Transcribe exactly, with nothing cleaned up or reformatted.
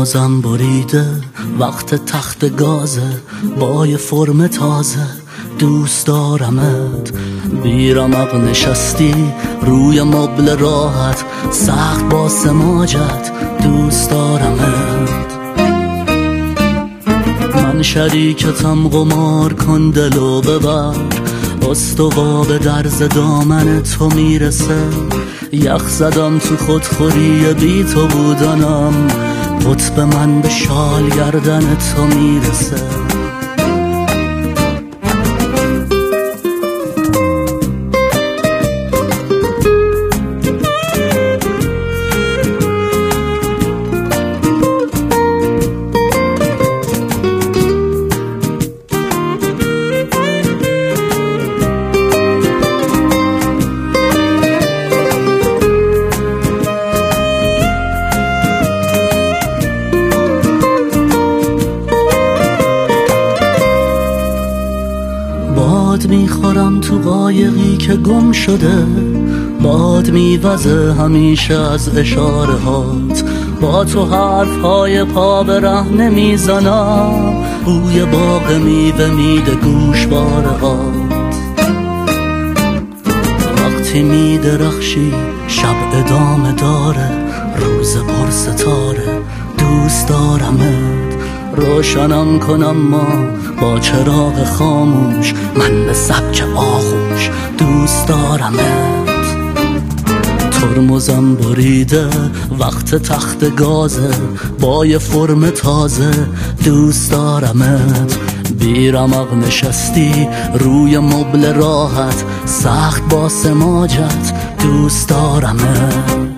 ترمزم بریده وقت تخت گازه با یه فرم تازه دوست دارمت. بیرمق نشستی روی مبل راحت سخت با سماجت دوست دارمت. من شریکتم قمار کن دلو ببر استوا به درز دامن تو میرسه. یخ زدم تو خودخوری بی تو بودنم قطب من به شال گردن تو میرسه. باد میخورم تو قایقی که گم شده، باد میوزه همیشه از اشاره هات. با تو حرف های پا به ره نمیزنم، بوی باغ میوه میده گوشواره هات. وقتی میدرخشی شب ادامه داره، روز پر ستاره دوست دارمت. روشنم کنم ما با چراغ خاموش، من به سبک آغوش دوست دارمت. ترمزم بریده وقت تخت گازه با یه فرم تازه دوست دارمت. بیرمق نشستی روی مبل راحت سخت با سماجت دوست دارمت.